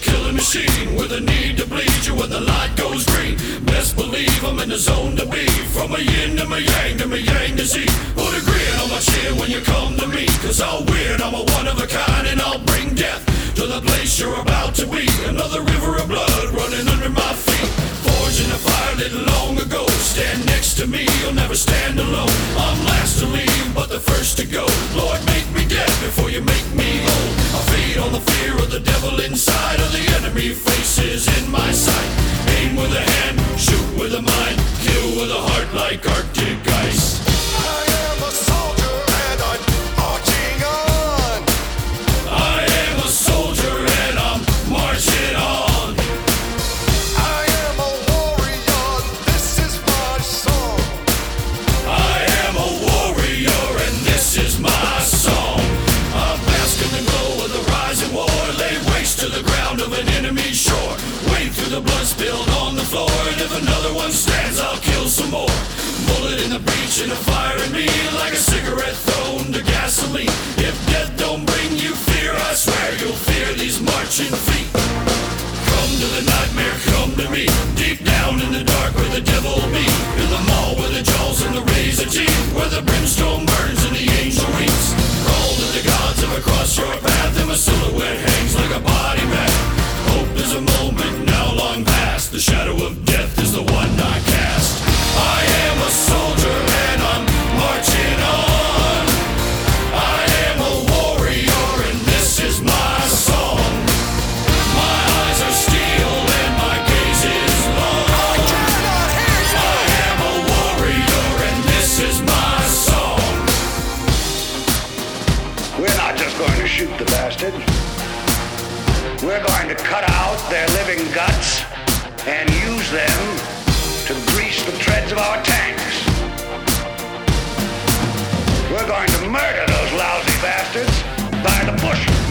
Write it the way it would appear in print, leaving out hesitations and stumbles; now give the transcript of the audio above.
killing machine with a need to bleed you when the light goes green. Best believe I'm in the zone to be. From a yin to my yang to Z. Put a grin on my chin when you come to me, cause I'll win, I'm a one of a kind, and I'll bring death to the place you're about to be. Another river of blood running under my feet. Forged in a fire lit long ago. Stand next to me, you'll never stand alone. I'm last to leave, but the first to go. Lord, make me dead before you make me old. I feed on the fear of the devil inside, of the enemy faces in my sight. Aim with a hand, shoot with a mind, kill with a heart like Arctic ice. I am a soldier and I'm marching on. I am a soldier and I'm marching on. I am a warrior, this is my song. I am a warrior and this is my song. I bask in the glow of the rising war, lay waste to the ground of an enemy shore. Wade through the blood spilled on the floor, and if another one stands, I'll kill some more. Bullet in the breach and a fire in me, like a cigarette thrown to gasoline. If death don't bring you fear, I swear you'll fear these marching feet. Come to the nightmare, come to me, deep down in the dark where the devil be. In the mall where the jaws and the razor teeth, where the brimstone burns and the angel weeps. Crawl to the gods if I cross your path, and my silhouette hangs like a body bag. Hope is a moment now long past, the shadow of death is the one I cast. I am a soldier and I'm marching on. I am a warrior and this is my song. My eyes are steel and my gaze is long. I cannot hear you. I am a warrior and this is my song. We're not just going to shoot the bastard. We're going to cut out their living guts and use them to grease the treads of our tanks. We're going to murder those lousy bastards by the bushel.